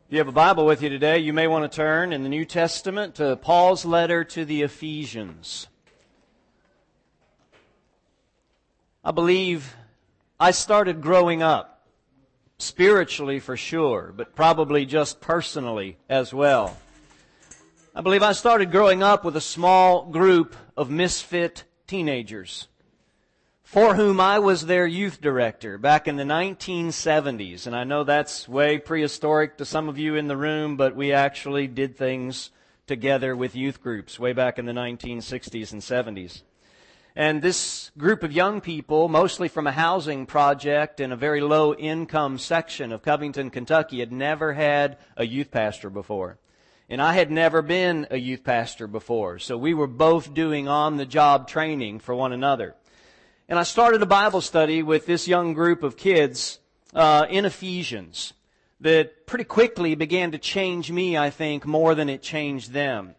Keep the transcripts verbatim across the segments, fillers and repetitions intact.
If you have a Bible with you today, you may want to turn in the New Testament to Paul's letter to the Ephesians. I believe I started growing up, spiritually for sure, but probably just personally as well. I believe I started growing up with a small group of misfit teenagers, for whom I was their youth director back in the nineteen seventies. And I know that's way prehistoric to some of you in the room, but we actually did things together with youth groups way back in the nineteen sixties and seventies. And this group of young people, mostly from a housing project in a very low-income section of Covington, Kentucky, had never had a youth pastor before. And I had never been a youth pastor before, so we were both doing on-the-job training for one another. And I started a Bible study with this young group of kids uh, in Ephesians that pretty quickly began to change me, I think, more than it changed them.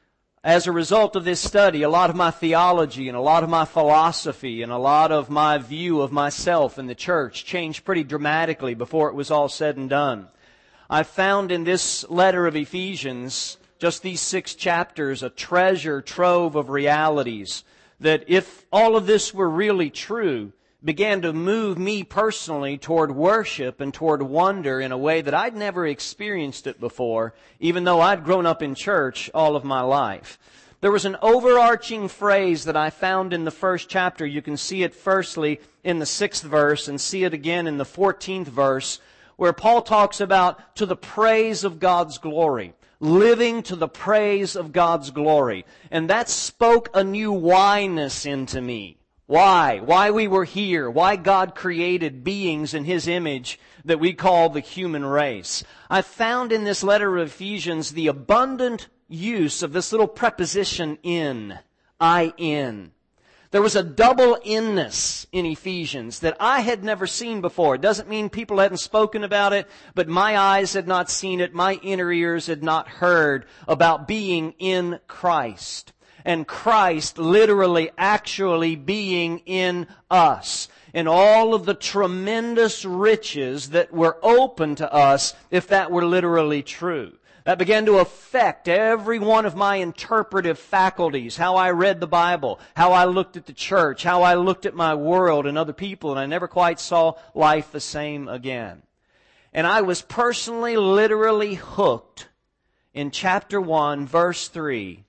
As a result of this study, a lot of my theology and a lot of my philosophy and a lot of my view of myself and the church changed pretty dramatically before it was all said and done. I found in this letter of Ephesians, just these six chapters, a treasure trove of realities that, if all of this were really true, began to move me personally toward worship and toward wonder in a way that I'd never experienced it before, even though I'd grown up in church all of my life. There was an overarching phrase that I found in the first chapter. You can see it firstly in the sixth verse and see it again in the fourteenth verse, where Paul talks about to the praise of God's glory. Living to the praise of God's glory. And that spoke a new whyness into me. Why? Why we were here. Why God created beings in His image that we call the human race. I found in this letter of Ephesians the abundant use of this little preposition in. I in. There was a double inness in Ephesians that I had never seen before. It doesn't mean people hadn't spoken about it, but my eyes had not seen it, my inner ears had not heard about being in Christ. And Christ literally, actually being in us. And all of the tremendous riches that were open to us if that were literally true. That began to affect every one of my interpretive faculties, how I read the Bible, how I looked at the church, how I looked at my world and other people, and I never quite saw life the same again. And I was personally, literally hooked in chapter one, verse three,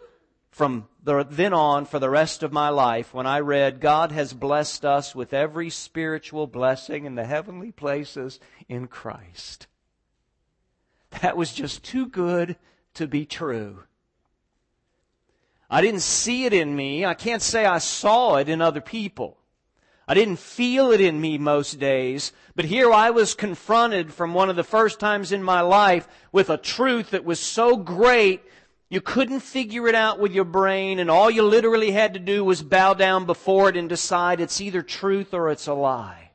from the, then on for the rest of my life when I read, God has blessed us with every spiritual blessing in the heavenly places in Christ. That was just too good to be true. I didn't see it in me. I can't say I saw it in other people. I didn't feel it in me most days. But here I was confronted from one of the first times in my life with a truth that was so great you couldn't figure it out with your brain, and all you literally had to do was bow down before it and decide it's either truth or it's a lie.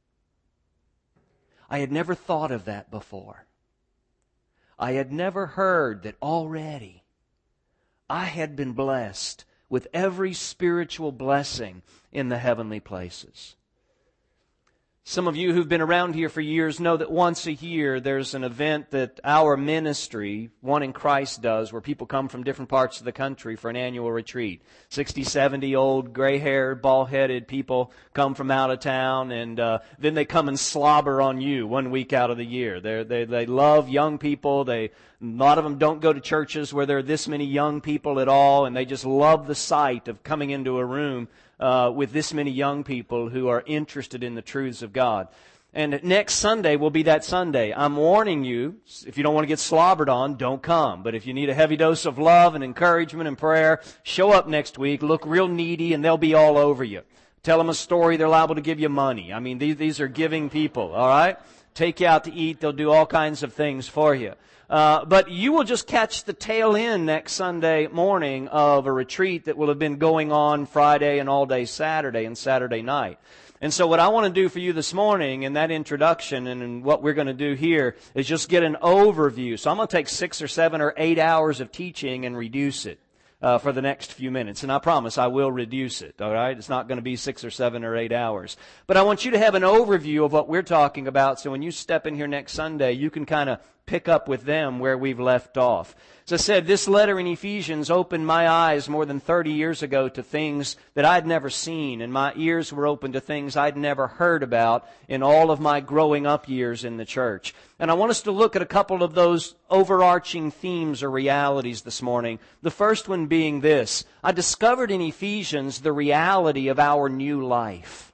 I had never thought of that before. I had never heard that already I had been blessed with every spiritual blessing in the heavenly places. Some of you who've been around here for years know that once a year there's an event that our ministry, One in Christ, does where people come from different parts of the country for an annual retreat. sixty, seventy old, gray-haired, bald-headed people come from out of town, and uh, then they come and slobber on you one week out of the year. They're, they they love young people. They A lot of them don't go to churches where there are this many young people at all, and they just love the sight of coming into a room Uh, with this many young people who are interested in the truths of God. And next Sunday will be that Sunday. I'm warning you, if you don't want to get slobbered on, don't come. But if you need a heavy dose of love and encouragement and prayer, show up next week, look real needy, and they'll be all over you. Tell them a story, they're liable to give you money. I mean, these, these are giving people, all right? Take you out to eat, they'll do all kinds of things for you. Uh, but you will just catch the tail end next Sunday morning of a retreat that will have been going on Friday and all day Saturday and Saturday night. And so what I want to do for you this morning in that introduction and in what we're going to do here is just get an overview. So I'm going to take six or seven or eight hours of teaching and reduce it uh, for the next few minutes. And I promise I will reduce it, all right? It's not going to be six or seven or eight hours. But I want you to have an overview of what we're talking about so when you step in here next Sunday, you can kind of pick up with them where we've left off. As I said, this letter in Ephesians opened my eyes more than thirty years ago to things that I'd never seen, and my ears were open to things I'd never heard about in all of my growing up years in the church. And I want us to look at a couple of those overarching themes or realities this morning. The first one being this: I discovered in Ephesians the reality of our new life.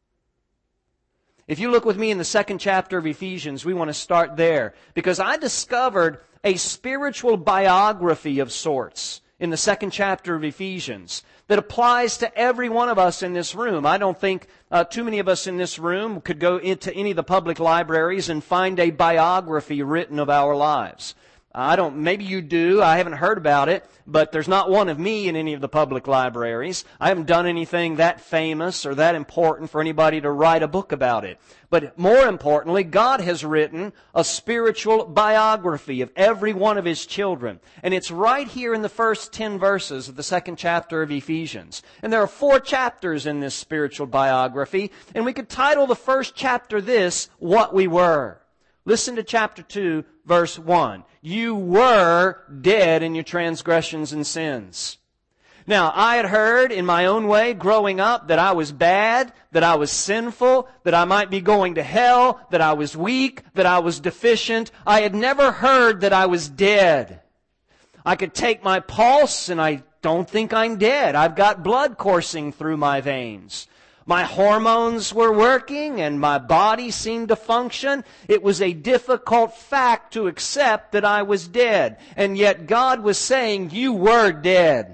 If you look with me in the second chapter of Ephesians, we want to start there, because I discovered a spiritual biography of sorts in the second chapter of Ephesians that applies to every one of us in this room. I don't think uh, too many of us in this room could go into any of the public libraries and find a biography written of our lives. I don't, maybe you do, I haven't heard about it, but there's not one of me in any of the public libraries. I haven't done anything that famous or that important for anybody to write a book about it. But more importantly, God has written a spiritual biography of every one of His children. And it's right here in the first ten verses of the second chapter of Ephesians. And there are four chapters in this spiritual biography, and we could title the first chapter this, What We Were. Listen to chapter two, verse one. You were dead in your transgressions and sins. Now, I had heard in my own way growing up that I was bad, that I was sinful, that I might be going to hell, that I was weak, that I was deficient. I had never heard that I was dead. I could take my pulse and I don't think I'm dead. I've got blood coursing through my veins. My hormones were working and my body seemed to function. It was a difficult fact to accept that I was dead. And yet God was saying, you were dead.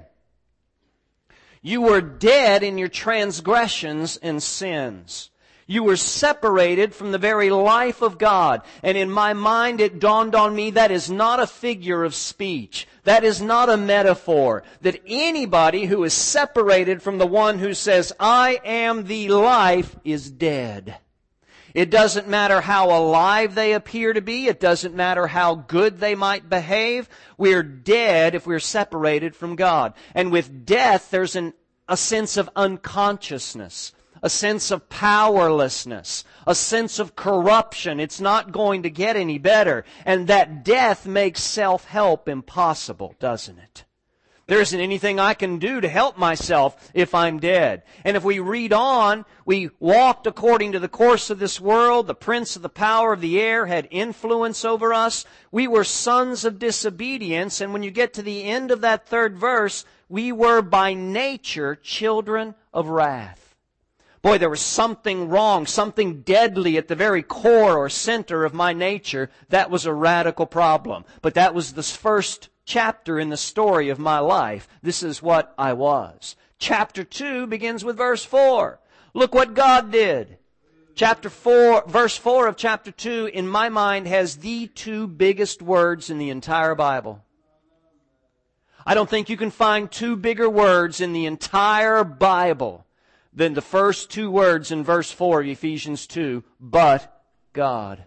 You were dead in your transgressions and sins. You were separated from the very life of God. And in my mind it dawned on me that is not a figure of speech. That is not a metaphor. That anybody who is separated from the one who says, I am the life, is dead. It doesn't matter how alive they appear to be. It doesn't matter how good they might behave. We're dead if we're separated from God. And with death, there's an, a sense of unconsciousness. A sense of powerlessness, a sense of corruption. It's not going to get any better. And that death makes self-help impossible, doesn't it? There isn't anything I can do to help myself if I'm dead. And if we read on, we walked according to the course of this world. The prince of the power of the air had influence over us. We were sons of disobedience. And when you get to the end of that third verse, we were by nature children of wrath. Boy, there was something wrong, something deadly at the very core or center of my nature. That was a radical problem. But that was the first chapter in the story of my life. This is what I was. Chapter two begins with verse four. Look what God did. Chapter four, verse four of chapter two, in my mind, has the two biggest words in the entire Bible. I don't think you can find two bigger words in the entire Bible than the first two words in verse four of Ephesians two, but God.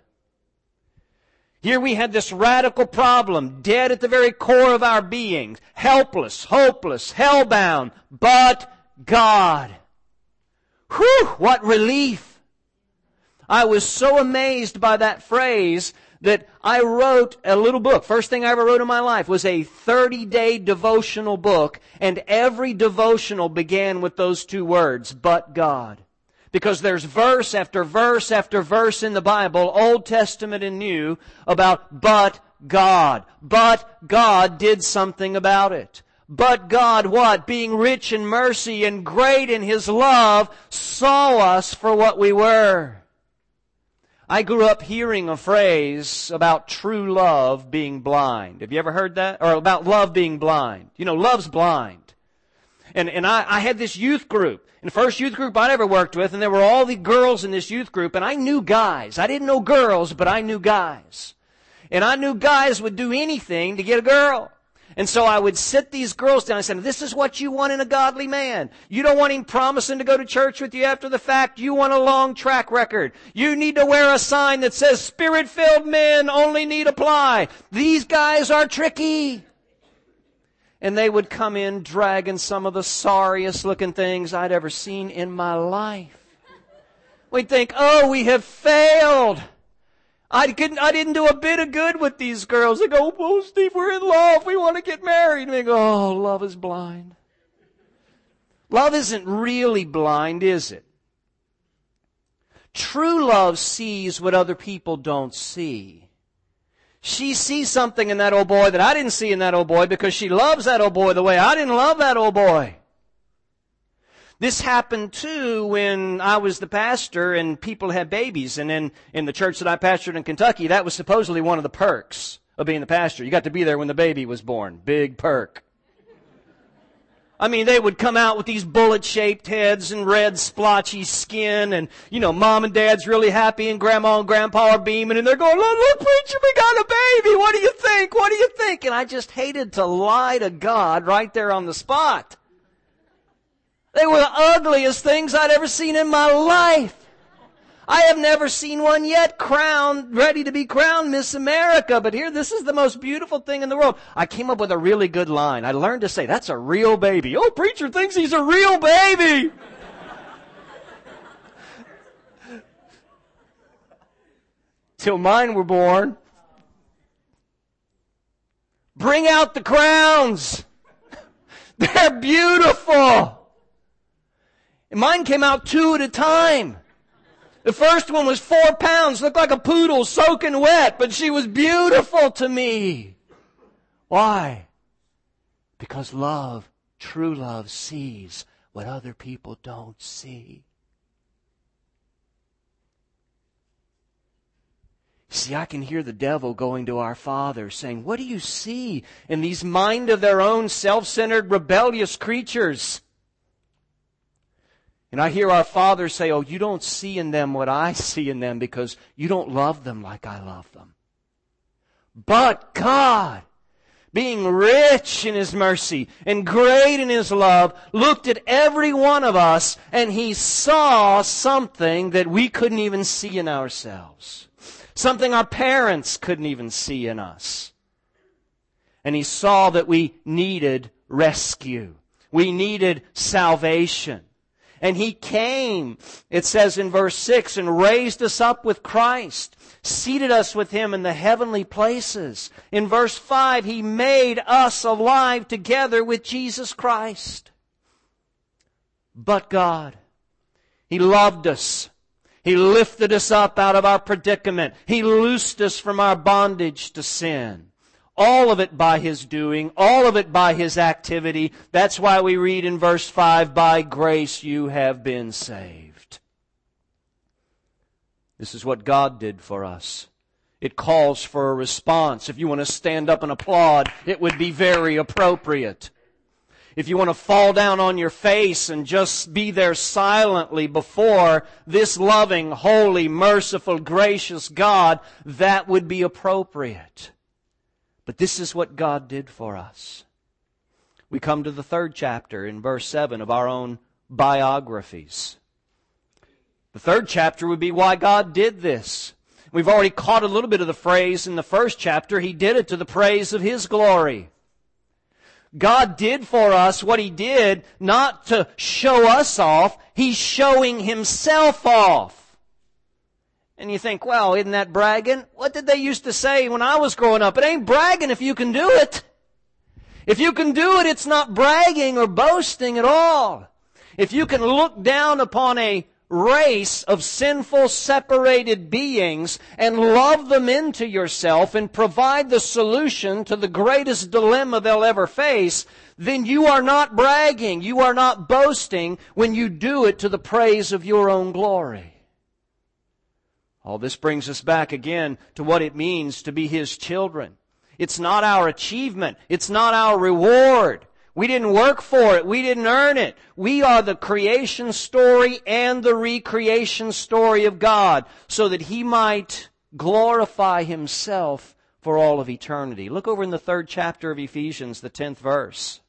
Here we had this radical problem, dead at the very core of our being, helpless, hopeless, hellbound, but God. Whew, what relief. I was so amazed by that phrase that I wrote a little book. First thing I ever wrote in my life was a thirty-day devotional book, and every devotional began with those two words, but God. Because there's verse after verse after verse in the Bible, Old Testament and New, about but God. But God did something about it. But God, what? Being rich in mercy and great in His love, saw us for what we were. I grew up hearing a phrase about true love being blind. Have you ever heard that? Or about love being blind. You know, love's blind. And and I, I had this youth group. And the first youth group I'd ever worked with, and there were all the girls in this youth group, and I knew guys. I didn't know girls, but I knew guys. And I knew guys would do anything to get a girl. And so I would sit these girls down and say, this is what you want in a godly man. You don't want him promising to go to church with you after the fact. You want a long track record. You need to wear a sign that says, Spirit-filled men only need apply. These guys are tricky. And they would come in dragging some of the sorriest looking things I'd ever seen in my life. We'd think, oh, we have failed. I couldn't, I didn't do a bit of good with these girls. They go, "Oh, Steve, we're in love. We want to get married." And they go, "Oh, love is blind." Love isn't really blind, is it? True love sees what other people don't see. She sees something in that old boy that I didn't see in that old boy because she loves that old boy the way I didn't love that old boy. This happened too when I was the pastor and people had babies. And then in the church that I pastored in Kentucky, that was supposedly one of the perks of being the pastor. You got to be there when the baby was born. Big perk. I mean, they would come out with these bullet-shaped heads and red splotchy skin, and, you know, mom and dad's really happy, and grandma and grandpa are beaming, and they're going, "Look, look, preacher, we got a baby. What do you think? What do you think?" And I just hated to lie to God right there on the spot. They were the ugliest things I'd ever seen in my life. I have never seen one yet crowned, ready to be crowned Miss America. But here, this is the most beautiful thing in the world. I came up with a really good line. I learned to say, "That's a real baby." "Oh, preacher thinks he's a real baby." Till mine were born. Bring out the crowns. They're beautiful. And mine came out two at a time. The first one was four pounds, looked like a poodle soaking wet, but she was beautiful to me. Why? Because love, true love, sees what other people don't see. See, I can hear the devil going to our Father saying, "What do you see in these mind of their own, self-centered, rebellious creatures?" And I hear our Father say, "Oh, you don't see in them what I see in them because you don't love them like I love them." But God, being rich in His mercy and great in His love, looked at every one of us and He saw something that we couldn't even see in ourselves. Something our parents couldn't even see in us. And He saw that we needed rescue. We needed salvation. And He came, it says in verse six, and raised us up with Christ, seated us with Him in the heavenly places. In verse five, He made us alive together with Jesus Christ. But God, He loved us. He lifted us up out of our predicament. He loosed us from our bondage to sin. All of it by His doing, all of it by His activity. That's why we read in verse five, "By grace you have been saved." This is what God did for us. It calls for a response. If you want to stand up and applaud, it would be very appropriate. If you want to fall down on your face and just be there silently before this loving, holy, merciful, gracious God, that would be appropriate. But this is what God did for us. We come to the third chapter in verse seven of our own biographies. The third chapter would be why God did this. We've already caught a little bit of the phrase in the first chapter. He did it to the praise of His glory. God did for us what He did not to show us off. He's showing Himself off. And you think, well, isn't that bragging? What did they used to say when I was growing up? It ain't bragging if you can do it. If you can do it, it's not bragging or boasting at all. If you can look down upon a race of sinful, separated beings and love them into yourself and provide the solution to the greatest dilemma they'll ever face, then you are not bragging. You are not boasting when you do it to the praise of your own glory. All this brings us back again to what it means to be His children. It's not our achievement. It's not our reward. We didn't work for it. We didn't earn it. We are the creation story and the recreation story of God so that He might glorify Himself for all of eternity. Look over in the third chapter of Ephesians, the tenth verse.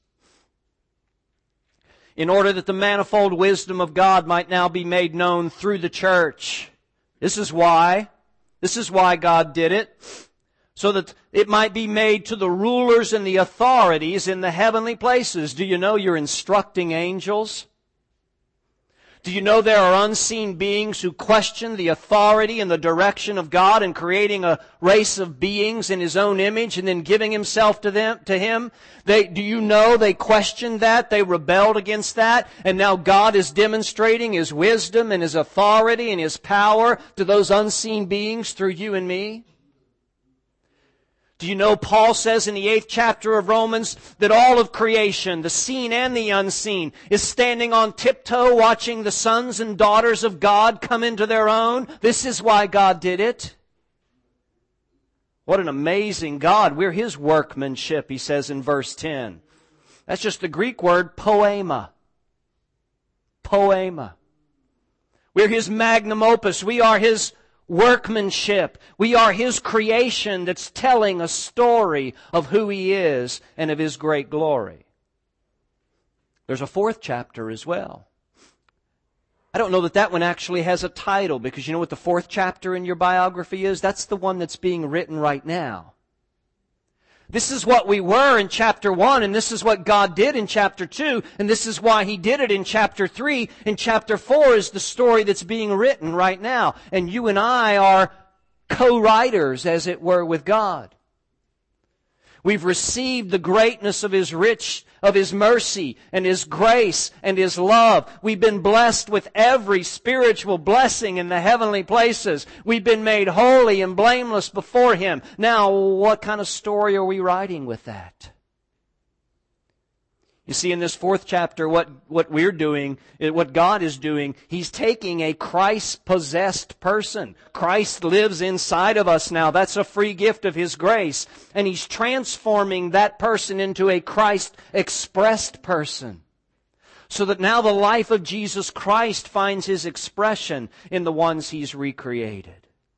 In order that the manifold wisdom of God might now be made known through the church. This is why. This is why God did it. So that it might be made to the rulers and the authorities in the heavenly places. Do you know you're instructing angels? Do you know there are unseen beings who question the authority and the direction of God in creating a race of beings in His own image and then giving Himself to them, to Him? They, do you know they questioned that? They rebelled against that. And now God is demonstrating His wisdom and His authority and His power to those unseen beings through you and me? Do you know Paul says in the eighth chapter of Romans that all of creation, the seen and the unseen, is standing on tiptoe watching the sons and daughters of God come into their own? This is why God did it. What an amazing God. We're His workmanship, he says in verse ten. That's just the Greek word poema. Poema. We're His magnum opus. We are His workmanship. We are His creation that's telling a story of who He is and of His great glory. There's a fourth chapter as well. I don't know that that one actually has a title, because you know what the fourth chapter in your biography is? That's the one that's being written right now. This is what we were in chapter one, and this is what God did in chapter two, and this is why He did it in chapter three. And chapter four is the story that's being written right now. And you and I are co-writers, as it were, with God. We've received the greatness of His rich, of His mercy and His grace and His love. We've been blessed with every spiritual blessing in the heavenly places. We've been made holy and blameless before Him. Now, what kind of story are we writing with that? You see, in this fourth chapter, what, what we're doing, what God is doing, He's taking a Christ-possessed person. Christ lives inside of us now. That's a free gift of His grace. And He's transforming that person into a Christ-expressed person. So that now the life of Jesus Christ finds His expression in the ones He's recreated.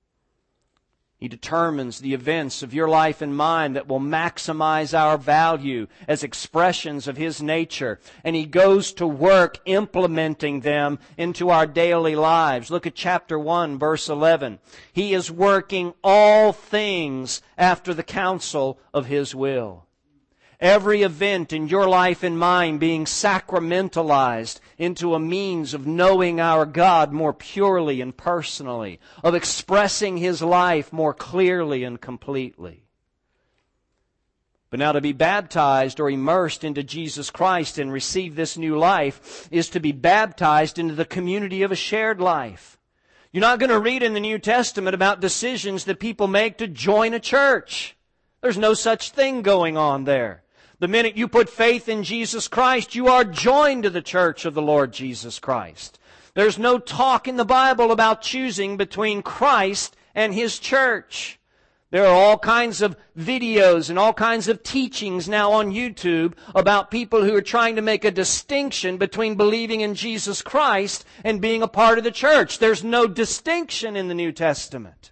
He determines the events of your life and mine that will maximize our value as expressions of His nature. And He goes to work implementing them into our daily lives. Look at chapter one, verse eleven. He is working all things after the counsel of His will. Every event in your life and mine being sacramentalized into a means of knowing our God more purely and personally, of expressing His life more clearly and completely. But now to be baptized or immersed into Jesus Christ and receive this new life is to be baptized into the community of a shared life. You're not going to read in the New Testament about decisions that people make to join a church. There's no such thing going on there. The minute you put faith in Jesus Christ, you are joined to the church of the Lord Jesus Christ. There's no talk in the Bible about choosing between Christ and His church. There are all kinds of videos and all kinds of teachings now on YouTube about people who are trying to make a distinction between believing in Jesus Christ and being a part of the church. There's no distinction in the New Testament.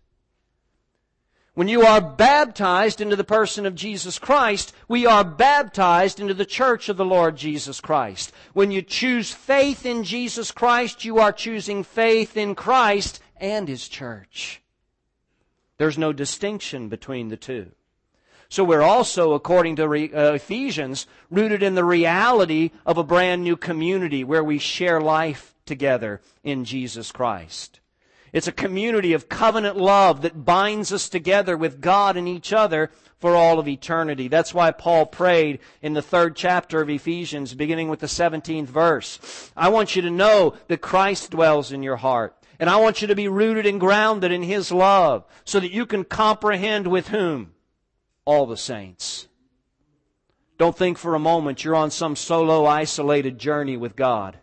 When you are baptized into the person of Jesus Christ, we are baptized into the church of the Lord Jesus Christ. When you choose faith in Jesus Christ, you are choosing faith in Christ and His church. There's no distinction between the two. So we're also, according to uh, Ephesians, rooted in the reality of a brand new community where we share life together in Jesus Christ. It's a community of covenant love that binds us together with God and each other for all of eternity. That's why Paul prayed in the third chapter of Ephesians, beginning with the seventeenth verse. I want you to know that Christ dwells in your heart. And I want you to be rooted and grounded in His love so that you can comprehend with whom? All the saints. Don't think for a moment you're on some solo, isolated journey with God.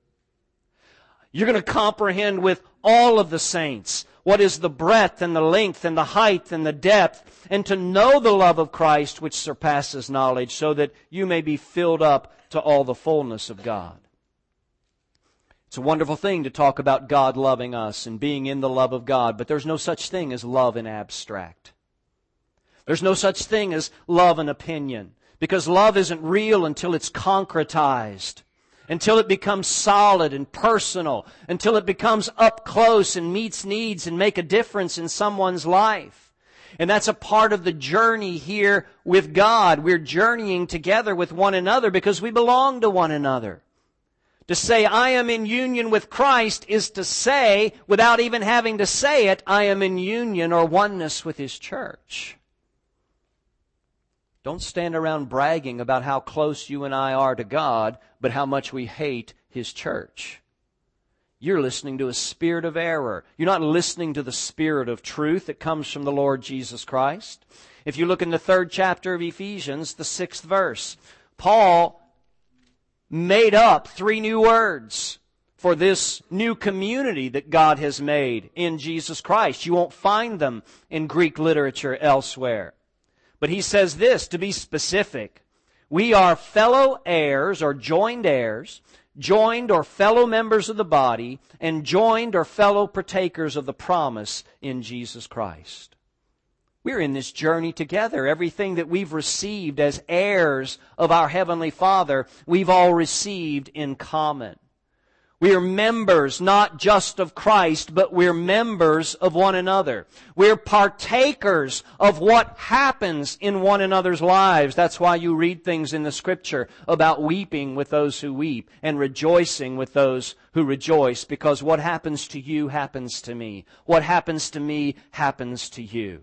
You're going to comprehend with all of the saints what is the breadth and the length and the height and the depth, and to know the love of Christ which surpasses knowledge, so that you may be filled up to all the fullness of God. It's a wonderful thing to talk about God loving us and being in the love of God, but there's no such thing as love in abstract. There's no such thing as love in opinion, because love isn't real until it's concretized. Until it becomes solid and personal, until it becomes up close and meets needs and make a difference in someone's life. And that's a part of the journey here with God. We're journeying together with one another because we belong to one another. To say I am in union with Christ is to say, without even having to say it, I am in union or oneness with His church. Don't stand around bragging about how close you and I are to God, but how much we hate His church. You're listening to a spirit of error. You're not listening to the spirit of truth that comes from the Lord Jesus Christ. If you look in the third chapter of Ephesians, the sixth verse, Paul made up three new words for this new community that God has made in Jesus Christ. You won't find them in Greek literature elsewhere. But he says this, to be specific, we are fellow heirs or joined heirs, joined or fellow members of the body, and joined or fellow partakers of the promise in Jesus Christ. We're in this journey together. Everything that we've received as heirs of our Heavenly Father, we've all received in common. We are members not just of Christ, but we're members of one another. We're partakers of what happens in one another's lives. That's why you read things in the Scripture about weeping with those who weep and rejoicing with those who rejoice, because what happens to you happens to me. What happens to me happens to you.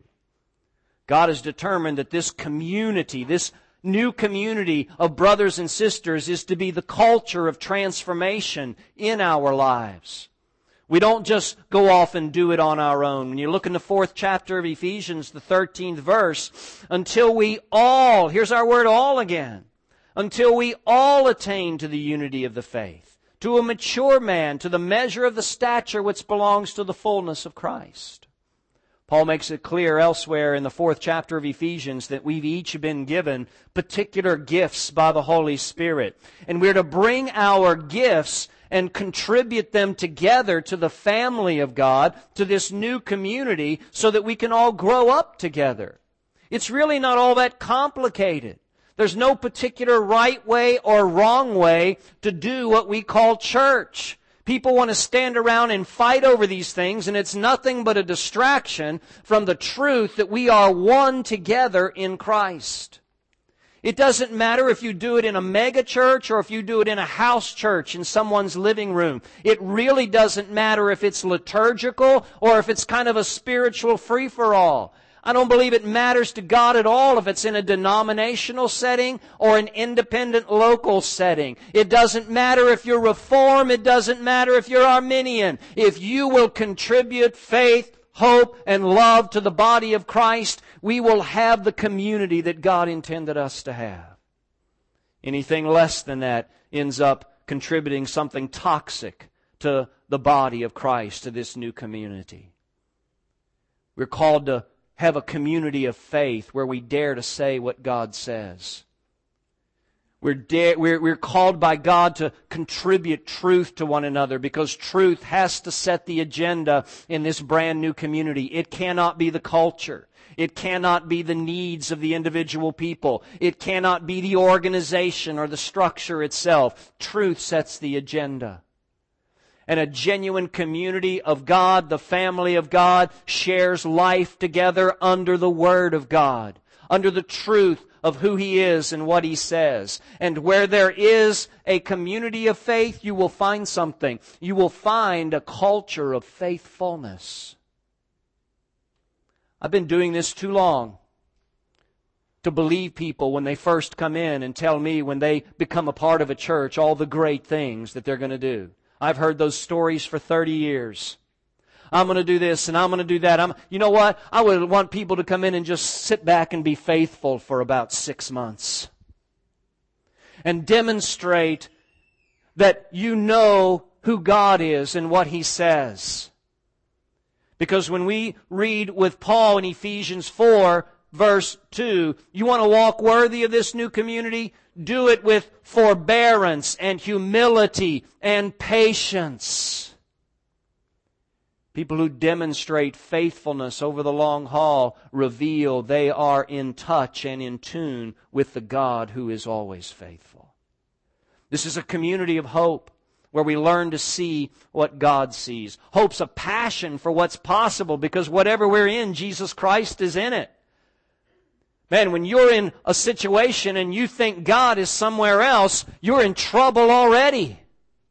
God has determined that this community, this new community of brothers and sisters, is to be the culture of transformation in our lives. We don't just go off and do it on our own. When you look in the fourth chapter of Ephesians, the thirteenth verse, until we all, here's our word all again, until we all attain to the unity of the faith, to a mature man, to the measure of the stature which belongs to the fullness of Christ. Paul makes it clear elsewhere in the fourth chapter of Ephesians that we've each been given particular gifts by the Holy Spirit. And we're to bring our gifts and contribute them together to the family of God, to this new community, so that we can all grow up together. It's really not all that complicated. There's no particular right way or wrong way to do what we call church. People want to stand around and fight over these things, and it's nothing but a distraction from the truth that we are one together in Christ. It doesn't matter if you do it in a mega church or if you do it in a house church in someone's living room. It really doesn't matter if it's liturgical or if it's kind of a spiritual free-for-all. I don't believe it matters to God at all if it's in a denominational setting or an independent local setting. It doesn't matter if you're Reformed. It doesn't matter if you're Arminian. If you will contribute faith, hope, and love to the body of Christ, we will have the community that God intended us to have. Anything less than that ends up contributing something toxic to the body of Christ, to this new community. We're called to have a community of faith where we dare to say what God says. We're, dare, we're, we're called by God to contribute truth to one another, because truth has to set the agenda in this brand new community. It cannot be the culture. It cannot be the needs of the individual people. It cannot be the organization or the structure itself. Truth sets the agenda. And a genuine community of God, the family of God, shares life together under the Word of God, under the truth of who He is and what He says. And where there is a community of faith, you will find something. You will find a culture of faithfulness. I've been doing this too long to believe people when they first come in and tell me when they become a part of a church all the great things that they're going to do. I've heard those stories for thirty years. I'm going to do this and I'm going to do that. I'm, you know what? I would want people to come in and just sit back and be faithful for about six months. And demonstrate that you know who God is and what He says. Because when we read with Paul in Ephesians four, verse two, you want to walk worthy of this new community? Do it with forbearance and humility and patience. People who demonstrate faithfulness over the long haul reveal they are in touch and in tune with the God who is always faithful. This is a community of hope where we learn to see what God sees. Hope's a passion for what's possible, because whatever we're in, Jesus Christ is in it. Man, when you're in a situation and you think God is somewhere else, you're in trouble already.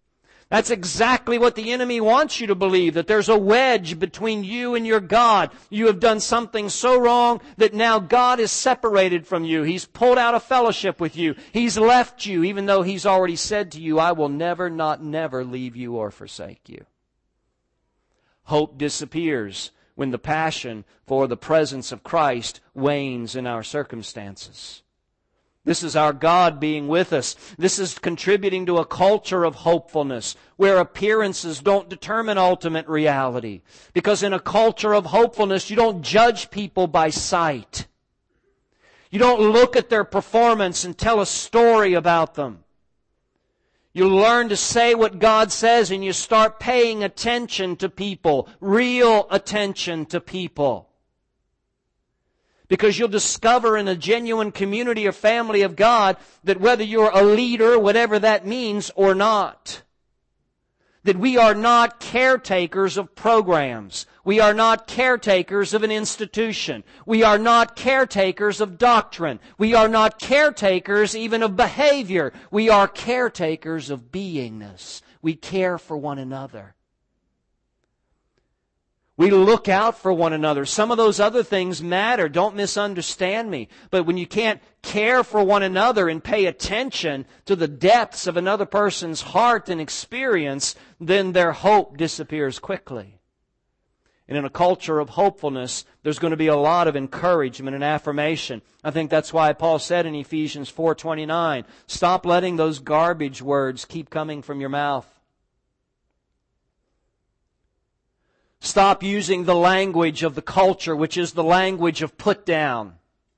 That's exactly what the enemy wants you to believe, that there's a wedge between you and your God. You have done something so wrong that now God is separated from you. He's pulled out of fellowship with you. He's left you, even though He's already said to you, I will never, not never leave you or forsake you. Hope disappears when the passion for the presence of Christ wanes in our circumstances. This is our God being with us. This is contributing to a culture of hopefulness where appearances don't determine ultimate reality. Because in a culture of hopefulness, you don't judge people by sight. You don't look at their performance and tell a story about them. You learn to say what God says and you start paying attention to people, real attention to people. Because you'll discover in a genuine community or family of God that whether you're a leader, whatever that means, or not, that we are not caretakers of programs. We are not caretakers of an institution. We are not caretakers of doctrine. We are not caretakers even of behavior. We are caretakers of beingness. We care for one another. We look out for one another. Some of those other things matter. Don't misunderstand me. But when you can't care for one another and pay attention to the depths of another person's heart and experience, then their hope disappears quickly. And in a culture of hopefulness, there's going to be a lot of encouragement and affirmation. I think that's why Paul said in Ephesians four twenty-nine, stop letting those garbage words keep coming from your mouth. Stop using the language of the culture, which is the language of put down.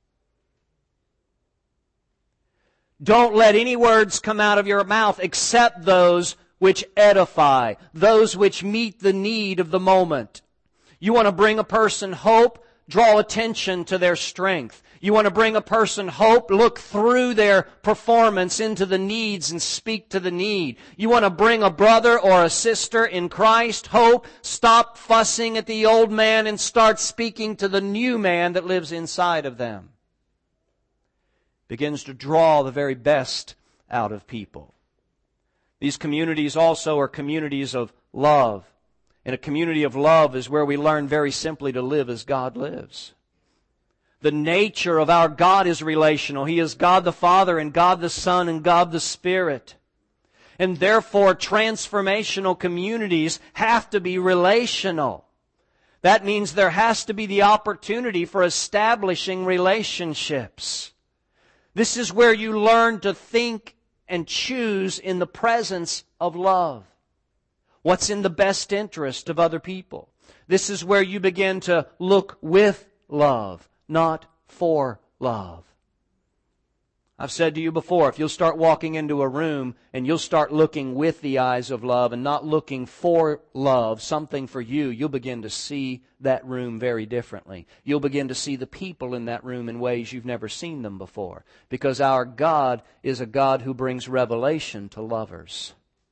Don't let any words come out of your mouth except those which edify, those which meet the need of the moment. You want to bring a person hope? Draw attention to their strength. You want to bring a person hope? Look through their performance into the needs and speak to the need. You want to bring a brother or a sister in Christ hope? Stop fussing at the old man and start speaking to the new man that lives inside of them. Begins to draw the very best out of people. These communities also are communities of love. And a community of love is where we learn very simply to live as God lives. The nature of our God is relational. He is God the Father and God the Son and God the Spirit. And therefore, transformational communities have to be relational. That means there has to be the opportunity for establishing relationships. This is where you learn to think and choose in the presence of love. What's in the best interest of other people? This is where you begin to look with love, not for love. I've said to you before, if you'll start walking into a room and you'll start looking with the eyes of love and not looking for love, something for you, you'll begin to see that room very differently. You'll begin to see the people in that room in ways you've never seen them before. Because our God is a God who brings revelation to lovers.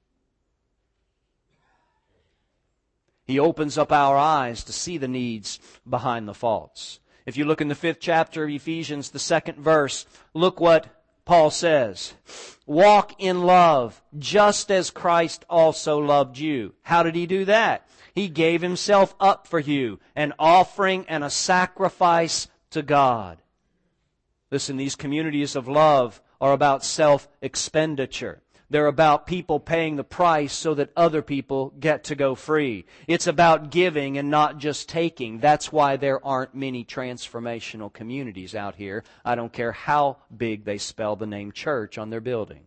He opens up our eyes to see the needs behind the faults. If you look in the fifth chapter of Ephesians, the second verse, look what Paul says. Walk in love, just as Christ also loved you. How did He do that? He gave Himself up for you, an offering and a sacrifice to God. Listen, these communities of love are about self-expenditure. They're about people paying the price so that other people get to go free. It's about giving and not just taking. That's why there aren't many transformational communities out here. I don't care how big they spell the name church on their building.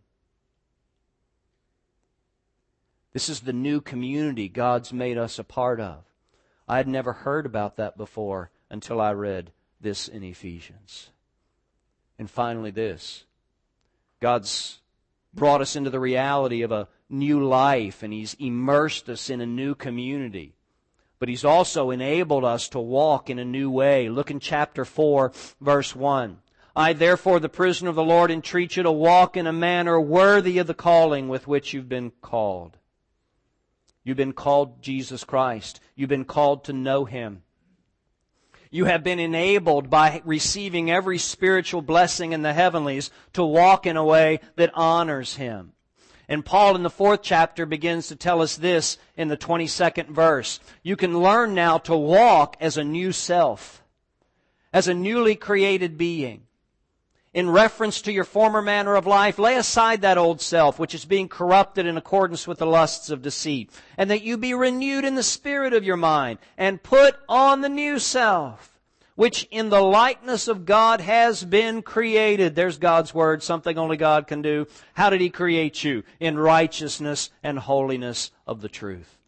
This is the new community God's made us a part of. I had never heard about that before until I read this in Ephesians. And finally this. God's brought us into the reality of a new life, and He's immersed us in a new community. But He's also enabled us to walk in a new way. Look in chapter four, verse one. I, therefore, the prisoner of the Lord, entreat you to walk in a manner worthy of the calling with which you've been called. You've been called Jesus Christ. You've been called to know Him. You have been enabled by receiving every spiritual blessing in the heavenlies to walk in a way that honors Him. And Paul in the fourth chapter begins to tell us this in the twenty-second verse. You can learn now to walk as a new self, as a newly created being. In reference to your former manner of life, lay aside that old self, which is being corrupted in accordance with the lusts of deceit, and that you be renewed in the spirit of your mind, and put on the new self, which in the likeness of God has been created. There's God's word, something only God can do. How did He create you? In righteousness and holiness of the truth.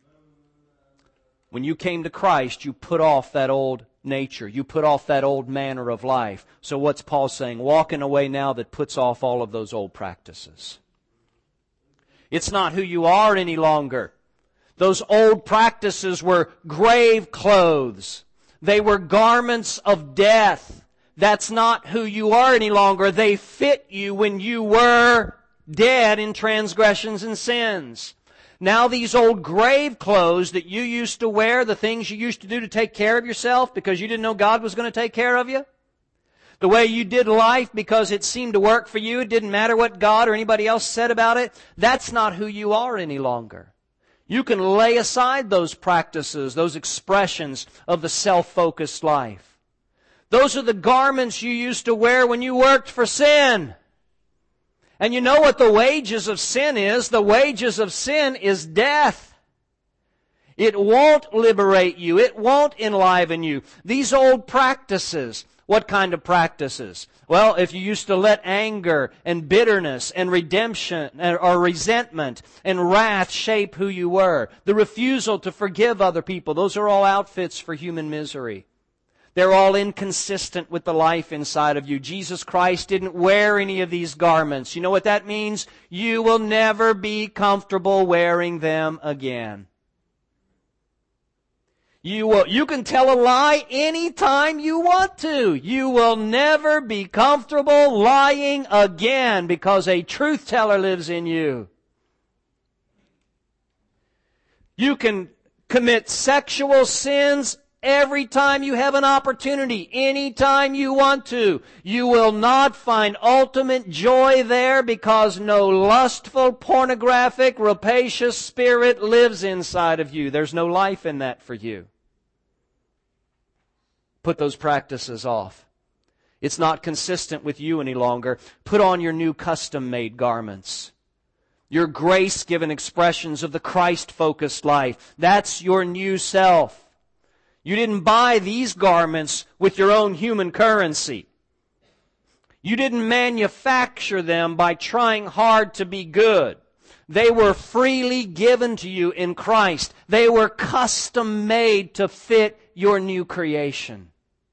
When you came to Christ, you put off that old nature. You put off that old manner of life. So what's Paul saying? Walk in a way now that puts off all of those old practices. It's not who you are any longer. Those old practices were grave clothes. They were garments of death. That's not who you are any longer. They fit you when you were dead in transgressions and sins. Now these old grave clothes that you used to wear, the things you used to do to take care of yourself because you didn't know God was going to take care of you, the way you did life because it seemed to work for you, it didn't matter what God or anybody else said about it, that's not who you are any longer. You can lay aside those practices, those expressions of the self-focused life. Those are the garments you used to wear when you worked for sin. And you know what the wages of sin is? The wages of sin is death. It won't liberate you. It won't enliven you. These old practices, what kind of practices? Well, if you used to let anger and bitterness and redemption or resentment and wrath shape who you were, the refusal to forgive other people, those are all outfits for human misery. They're all inconsistent with the life inside of you. Jesus Christ didn't wear any of these garments. You know what that means? You will never be comfortable wearing them again. You will, you can tell a lie anytime you want to. You will never be comfortable lying again because a truth teller lives in you. You can commit sexual sins every time you have an opportunity, anytime you want to. You will not find ultimate joy there because no lustful, pornographic, rapacious spirit lives inside of you. There's no life in that for you. Put those practices off. It's not consistent with you any longer. Put on your new custom-made garments. Your grace-given expressions of the Christ-focused life. That's your new self. You didn't buy these garments with your own human currency. You didn't manufacture them by trying hard to be good. They were freely given to you in Christ. They were custom made to fit your new creation.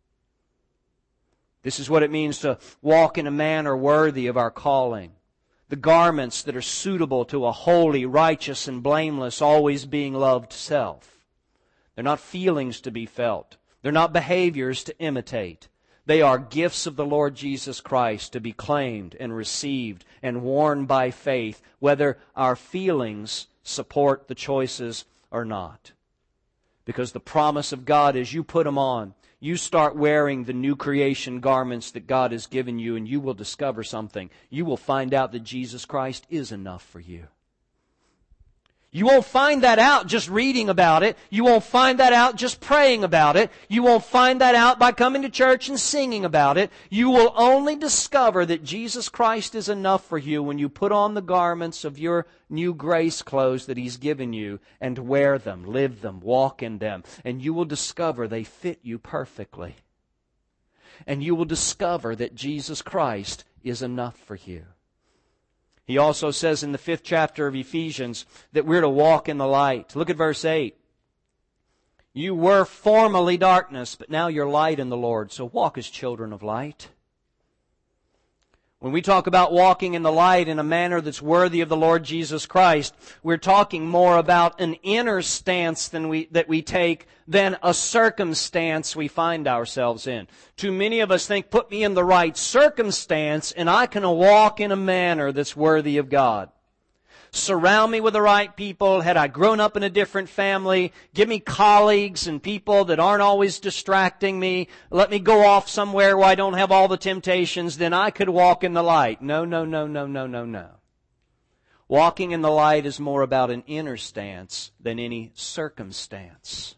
This is what it means to walk in a manner worthy of our calling. The garments that are suitable to a holy, righteous, and blameless, always being loved self. They're not feelings to be felt. They're not behaviors to imitate. They are gifts of the Lord Jesus Christ to be claimed and received and worn by faith, whether our feelings support the choices or not. Because the promise of God is you put them on. You start wearing the new creation garments that God has given you, and you will discover something. You will find out that Jesus Christ is enough for you. You won't find that out just reading about it. You won't find that out just praying about it. You won't find that out by coming to church and singing about it. You will only discover that Jesus Christ is enough for you when you put on the garments of your new grace clothes that He's given you and wear them, live them, walk in them. And you will discover they fit you perfectly. And you will discover that Jesus Christ is enough for you. He also says in the fifth chapter of Ephesians that we're to walk in the light. Look at verse eight. You were formerly darkness, but now you're light in the Lord. So walk as children of light. When we talk about walking in the light in a manner that's worthy of the Lord Jesus Christ, we're talking more about an inner stance than we, that we take than a circumstance we find ourselves in. Too many of us think, put me in the right circumstance and I can walk in a manner that's worthy of God. Surround me with the right people. Had I grown up in a different family, give me colleagues and people that aren't always distracting me. Let me go off somewhere where I don't have all the temptations. Then I could walk in the light. No, no, no, no, no, no, no. Walking in the light is more about an inner stance than any circumstance.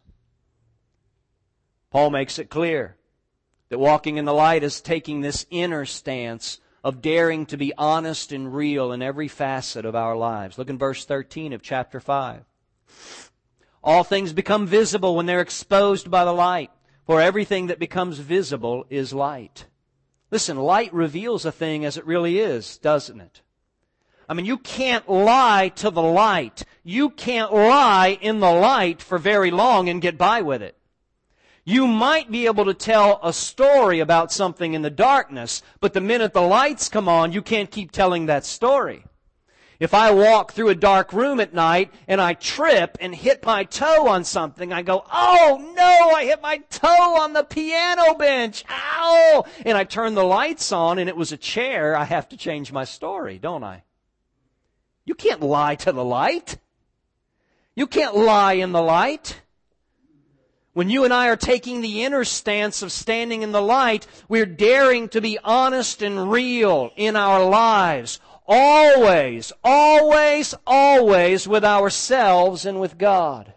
Paul makes it clear that walking in the light is taking this inner stance of daring to be honest and real in every facet of our lives. Look in verse thirteen of chapter five. All things become visible when they're exposed by the light, for everything that becomes visible is light. Listen, light reveals a thing as it really is, doesn't it? I mean, you can't lie to the light. You can't lie in the light for very long and get by with it. You might be able to tell a story about something in the darkness, but the minute the lights come on, you can't keep telling that story. If I walk through a dark room at night and I trip and hit my toe on something, I go, oh no, I hit my toe on the piano bench. Ow! And I turn the lights on and it was a chair. I have to change my story, don't I? You can't lie to the light. You can't lie in the light. When you and I are taking the inner stance of standing in the light, we're daring to be honest and real in our lives. Always, always, always with ourselves and with God.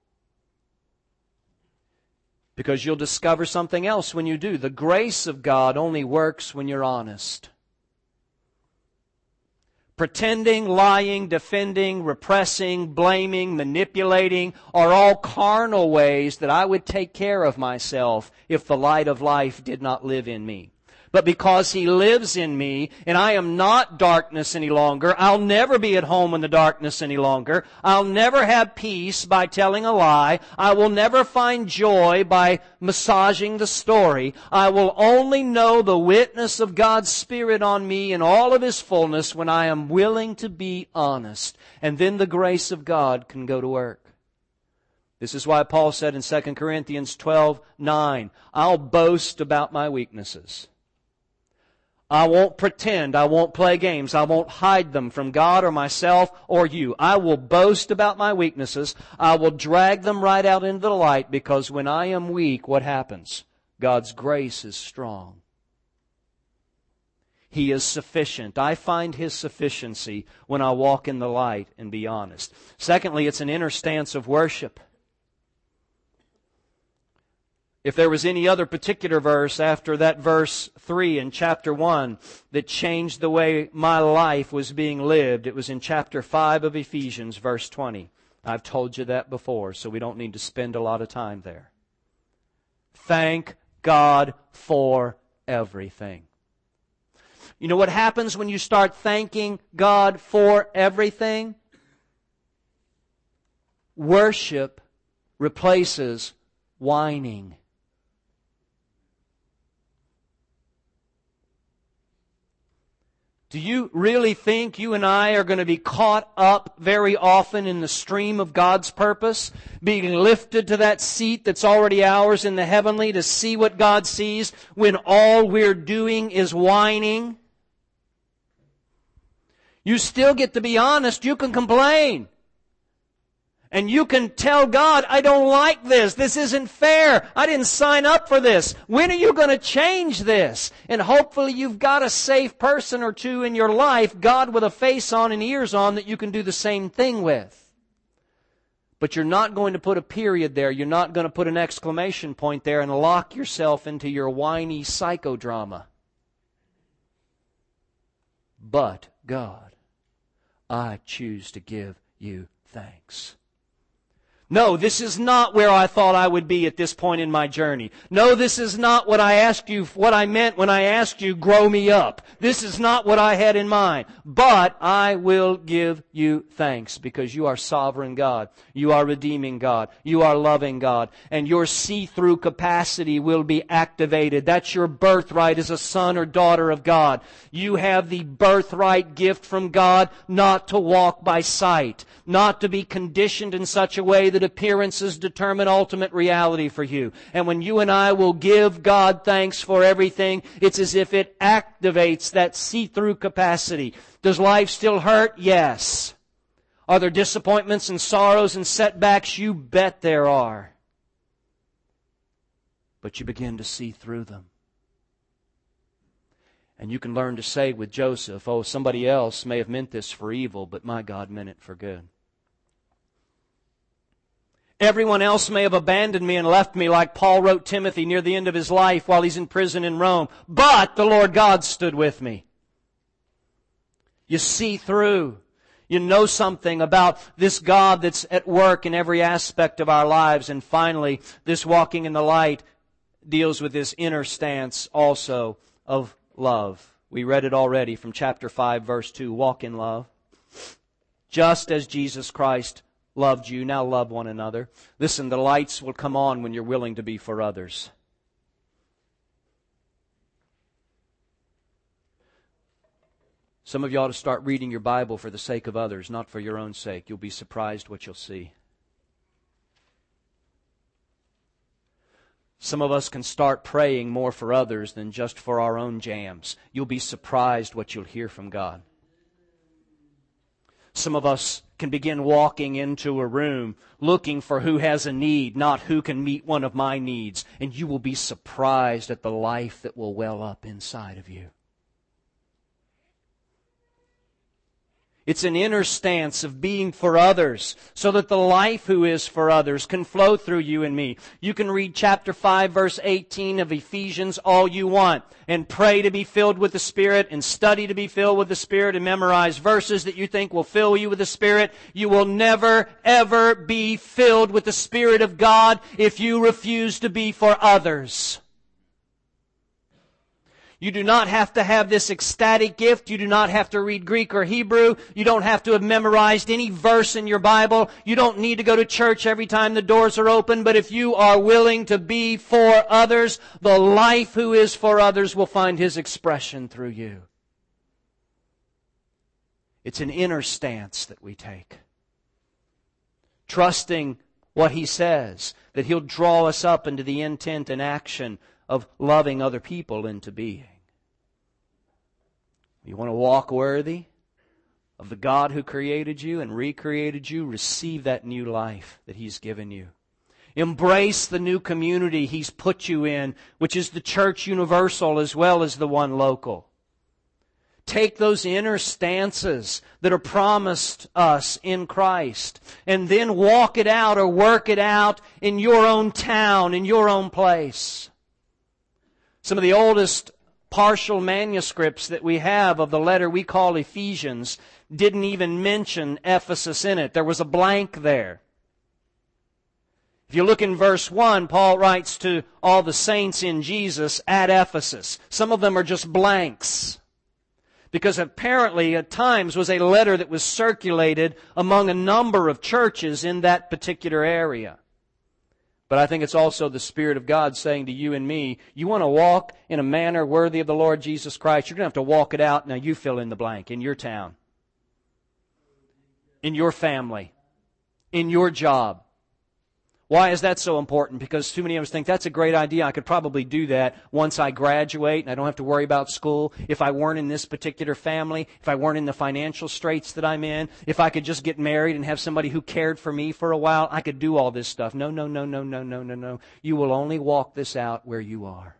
Because you'll discover something else when you do. The grace of God only works when you're honest. Pretending, lying, defending, repressing, blaming, manipulating are all carnal ways that I would take care of myself if the light of life did not live in me. But because He lives in me, and I am not darkness any longer, I'll never be at home in the darkness any longer. I'll never have peace by telling a lie. I will never find joy by massaging the story. I will only know the witness of God's Spirit on me in all of His fullness when I am willing to be honest. And then the grace of God can go to work. This is why Paul said in Second Corinthians twelve nine, I'll boast about my weaknesses. I won't pretend. I won't play games. I won't hide them from God or myself or you. I will boast about my weaknesses. I will drag them right out into the light, because when I am weak, what happens? God's grace is strong. He is sufficient. I find His sufficiency when I walk in the light and be honest. Secondly, it's an inner stance of worship. If there was any other particular verse after that verse three in chapter one that changed the way my life was being lived, it was in chapter five of Ephesians, verse twenty. I've told you that before, so we don't need to spend a lot of time there. Thank God for everything. You know what happens when you start thanking God for everything? Worship replaces whining. Do you really think you and I are going to be caught up very often in the stream of God's purpose? Being lifted to that seat that's already ours in the heavenly to see what God sees when all we're doing is whining? You still get to be honest. You can complain. And you can tell God, I don't like this. This isn't fair. I didn't sign up for this. When are you going to change this? And hopefully you've got a safe person or two in your life, God with a face on and ears on, that you can do the same thing with. But you're not going to put a period there. You're not going to put an exclamation point there and lock yourself into your whiny psychodrama. But God, I choose to give you thanks. No, this is not where I thought I would be at this point in my journey. No, this is not what I asked you, what I meant when I asked you, grow me up. This is not what I had in mind. But I will give you thanks, because you are sovereign God. You are redeeming God. You are loving God. And your see-through capacity will be activated. That's your birthright as a son or daughter of God. You have the birthright gift from God not to walk by sight, not to be conditioned in such a way that appearances determine ultimate reality for you. And when you and I will give God thanks for everything, it's as if it activates that see-through capacity. Does life still hurt? Yes. Are there disappointments and sorrows and setbacks? You bet there are. But you begin to see through them. And you can learn to say with Joseph, oh, somebody else may have meant this for evil, but my God meant it for good. Everyone else may have abandoned me and left me, like Paul wrote Timothy near the end of his life while he's in prison in Rome. But the Lord God stood with me. You see through. You know something about this God that's at work in every aspect of our lives. And finally, this walking in the light deals with this inner stance also of love. We read it already from chapter five, verse two. Walk in love. Just as Jesus Christ loved you, now love one another. Listen, the lights will come on when you're willing to be for others. Some of you ought to start reading your Bible for the sake of others, not for your own sake. You'll be surprised what you'll see. Some of us can start praying more for others than just for our own jams. You'll be surprised what you'll hear from God. Some of us can begin walking into a room looking for who has a need, not who can meet one of my needs. And you will be surprised at the life that will well up inside of you. It's an inner stance of being for others so that the life who is for others can flow through you and me. You can read chapter five, verse eighteen of Ephesians all you want and pray to be filled with the Spirit and study to be filled with the Spirit and memorize verses that you think will fill you with the Spirit. You will never, ever be filled with the Spirit of God if you refuse to be for others. You do not have to have this ecstatic gift. You do not have to read Greek or Hebrew. You don't have to have memorized any verse in your Bible. You don't need to go to church every time the doors are open. But if you are willing to be for others, the life who is for others will find His expression through you. It's an inner stance that we take. Trusting what He says, that He'll draw us up into the intent and action of loving other people into being. You want to walk worthy of the God who created you and recreated you? Receive that new life that He's given you. Embrace the new community He's put you in, which is the church universal as well as the one local. Take those inner stances that are promised us in Christ and then walk it out or work it out in your own town, in your own place. Some of the oldest partial manuscripts that we have of the letter we call Ephesians didn't even mention Ephesus in it. There was a blank there. If you look in verse one, Paul writes to all the saints in Jesus at Ephesus. Some of them are just blanks. Because apparently at times was a letter that was circulated among a number of churches in that particular area. But I think it's also the Spirit of God saying to you and me, you want to walk in a manner worthy of the Lord Jesus Christ, you're going to have to walk it out. Now you fill in the blank in your town, in your family, in your job. Why is that so important? Because too many of us think that's a great idea. I could probably do that once I graduate and I don't have to worry about school. If I weren't in this particular family, if I weren't in the financial straits that I'm in, if I could just get married and have somebody who cared for me for a while, I could do all this stuff. No, no, no, no, no, no, no, no. You will only walk this out where you are.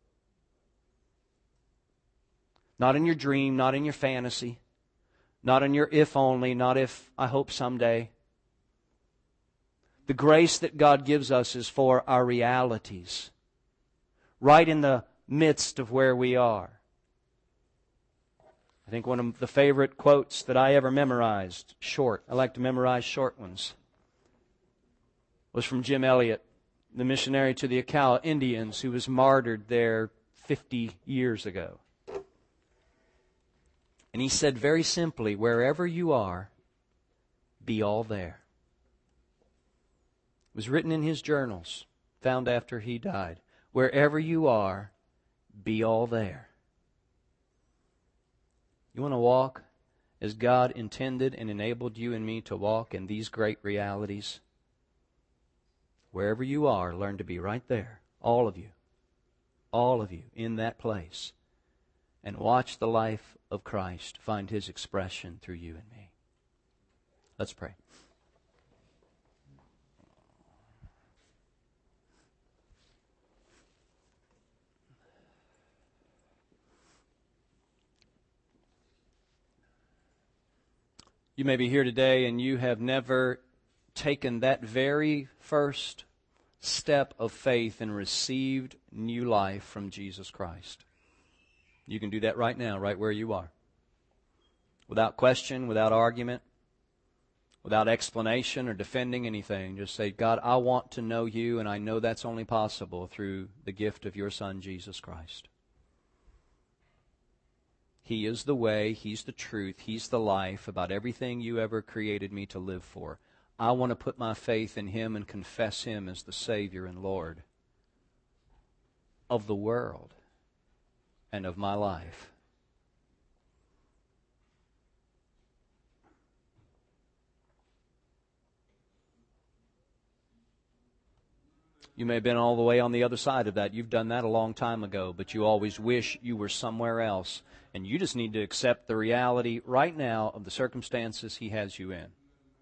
Not in your dream, not in your fantasy, not in your if only, not if I hope someday. The grace that God gives us is for our realities, right in the midst of where we are. I think one of the favorite quotes that I ever memorized, short, I like to memorize short ones, was from Jim Elliot, the missionary to the Akau Indians who was martyred there fifty years ago. And he said very simply, wherever you are, be all there. It was written in his journals, found after he died. Wherever you are, be all there. You want to walk as God intended and enabled you and me to walk in these great realities? Wherever you are, learn to be right there. All of you. All of you in that place. And watch the life of Christ find His expression through you and me. Let's pray. You may be here today and you have never taken that very first step of faith and received new life from Jesus Christ. You can do that right now, right where you are. Without question, without argument, without explanation or defending anything. Just say, God, I want to know you, and I know that's only possible through the gift of your Son, Jesus Christ. He is the way, He's the truth, He's the life about everything you ever created me to live for. I want to put my faith in Him and confess Him as the Savior and Lord of the world and of my life. You may have been all the way on the other side of that. You've done that a long time ago, but you always wish you were somewhere else. And you just need to accept the reality right now of the circumstances He has you in.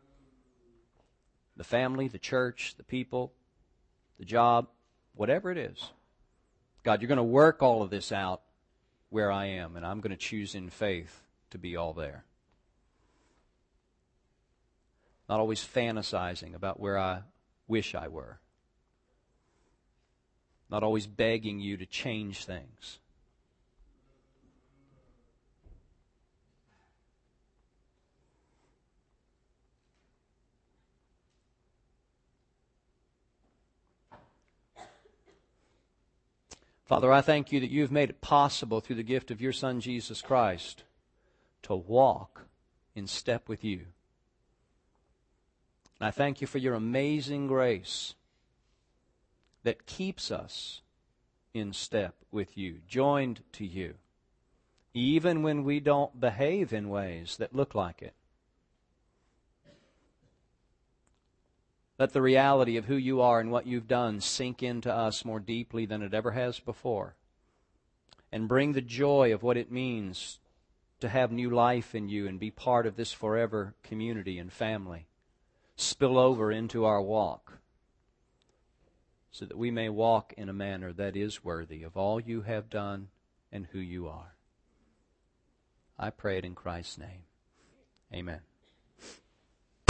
The family, the church, the people, the job, whatever it is. God, you're going to work all of this out where I am, and I'm going to choose in faith to be all there. Not always fantasizing about where I wish I were. Not always begging you to change things. Father, I thank you that you have made it possible through the gift of your Son, Jesus Christ, to walk in step with you. And I thank you for your amazing grace that keeps us in step with you, joined to you, even when we don't behave in ways that look like it. Let the reality of who you are and what you've done sink into us more deeply than it ever has before, and bring the joy of what it means to have new life in you and be part of this forever community and family spill over into our walk, so that we may walk in a manner that is worthy of all you have done and who you are. I pray it in Christ's name. Amen.